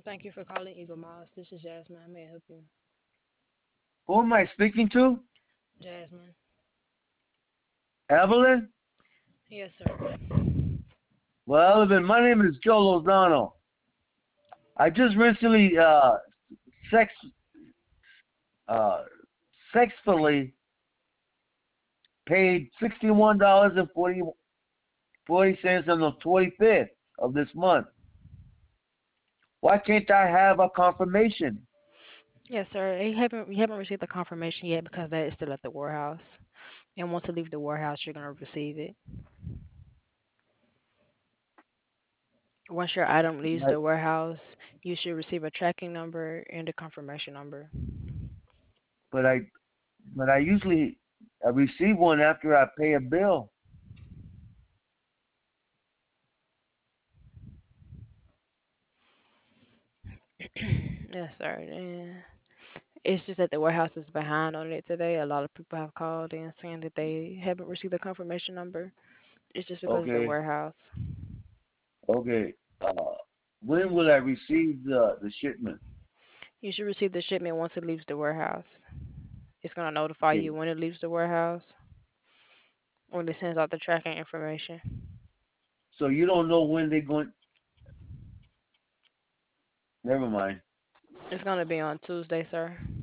Thank you for calling Eagle Moss. This is Jasmine. How may I help you? Who am I speaking to? Jasmine. Evelyn? Yes, sir. Well, Evelyn, my name is Joe Lozano. I just recently sex uh sexfully paid $61 and 40 cents on the 25th of this month. Why can't I have a confirmation? Yes, sir. You haven't received the confirmation yet because that is still at the warehouse. And once it leaves the warehouse, you're gonna receive it. Once your item leaves But the warehouse, you should receive a tracking number and a confirmation number. but I but I usually I receive one after I pay a bill. Yes, sir. And it's just that the warehouse is behind on it today. A lot of people have called in saying that they haven't received a confirmation number. It's just because of the Okay, warehouse. okay. When will I receive the shipment? You should receive the shipment once it leaves the warehouse. It's gonna notify Okay, you when it leaves the warehouse, when it sends out the tracking information. so you don't know when they're going. Never mind. It's gonna be on Tuesday, sir.